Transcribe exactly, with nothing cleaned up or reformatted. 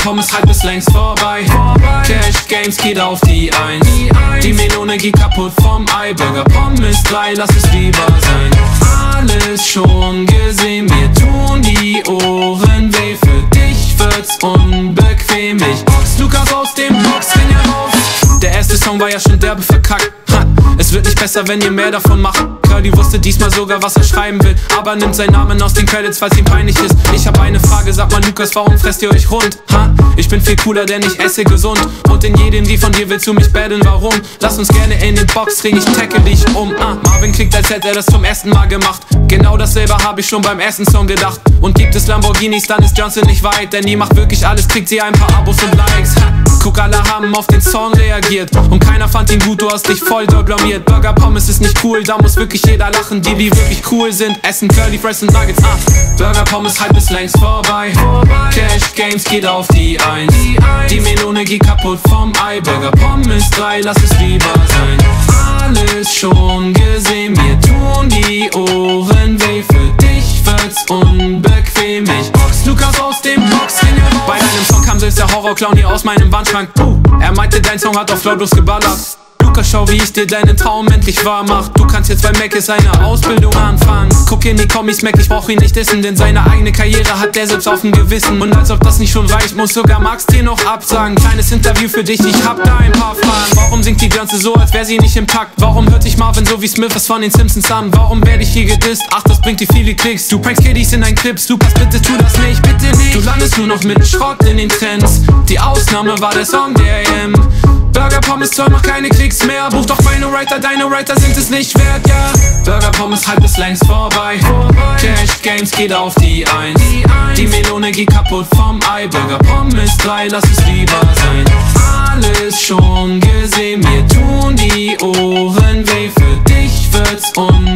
Pommes Hype ist längst vorbei. Cash Games geht auf die Eins. Die Melone geht kaputt vom Ei. Burger Pommes drei, lass es lieber sein. Alles schon gesehen, mir tun die Ohren weh. Für dich wird's unbequem. Ich box Lukas aus dem Boxring heraus. Der erste Song war ja schon derbe verkackt. Ha, es wird nicht besser, wenn ihr mehr davon macht. Curly wusste diesmal sogar, was er schreiben will, aber nimmt seinen Namen aus den Credits, falls ihm peinlich ist. Ich hab eine Frage, sag mal Lukas, warum fresst ihr euch rund? Ha, ich bin viel cooler, denn ich esse gesund. Und in jedem Lied von dir willst du mich battlen, warum? Lass uns gerne in den Boxring, ich tackle dich um. Ah, Marvin klingt, als hätte er das zum ersten Mal gemacht. Genau dasselbe hab ich schon beim ersten Song gedacht. Und gibt es Lamborghinis, dann ist Johnson nicht weit, denn die macht wirklich alles, kriegt sie ein paar Abos und Likes. Ha, guck, alle haben auf den Song reagiert und keiner fand ihn gut, du hast dich voll doll blamiert. Burger Pommes ist nicht cool, da muss wirklich jeder lachen. Die, die wirklich cool sind, essen Curly Fries und Nuggets. Ah, Burger Pommes Hype ist längst vorbei. Cash Games geht auf die Eins. Die Melone geht kaputt vom Ei. Burger Pommes drei, lass es lieber sein. Alles schon gesehen, mir tun die Ohren weh. Für dich wird's unbequem. Ich box Lukas aus dem Boxring heraus. Bei deinem Song kam selbst der Horrorclown hier aus meinem Wandschrank. uh, Er meinte, dein Song hat auf lautlos geballert. Lukas, schau, wie ich dir deinen Traum endlich wahr mach. Du kannst jetzt bei Mac seine Ausbildung anfangen. Guck in die Kommis, Mac, ich brauch ihn nicht dissen, denn seine eigene Karriere hat der selbst auf dem Gewissen. Und als ob das nicht schon reicht, muss sogar Max dir noch absagen. Kleines Interview für dich, ich hab da ein paar Fragen. Warum singt die Ganze so, als wär sie nicht im Takt? Warum hört sich Marvin so wie Smith was von den Simpsons an? Warum werd ich hier gedisst? Ach, das bringt dir viele Klicks. Du prankst Kiddies in deinen Clips, Lukas, bitte tu das nicht, bitte nicht. Du landest nur noch mit Schrott in den Trends. Die Ausnahme war der Song der E M. Burger Pommes soll noch keine Klicks mehr. Buch doch meine Writer, deine Writer sind es nicht wert, ja. Burger Pommes Hype ist längst vorbei. Cash Games geht auf die Eins. Die Melone geht kaputt vom Ei. Burger Pommes drei, lass es lieber sein. Alles schon gesehen, mir tun die Ohren weh. Für dich wird's un